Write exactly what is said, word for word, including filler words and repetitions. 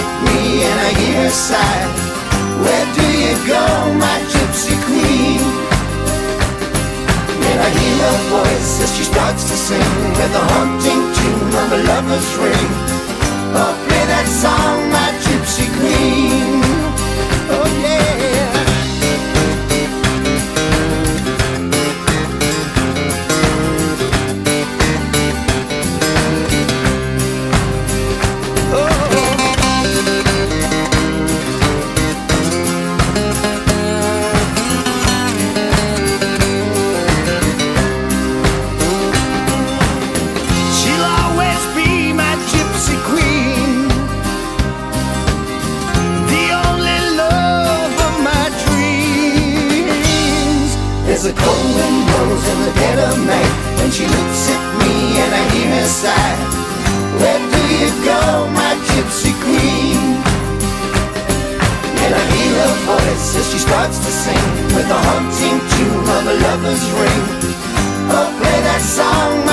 visit me and I hear her sigh. Where do you go, my gypsy queen? And I hear her voice as she starts to sing with the haunting tune of a lover's ring. Oh, play that song, my gypsy queen. Oh yeah. There's a cold wind blows in the dead of night, and she looks at me and I hear her sigh. Where do you go, my gypsy queen? And I hear her voice as she starts to sing with the haunting tune of a lover's ring. Oh, play that song,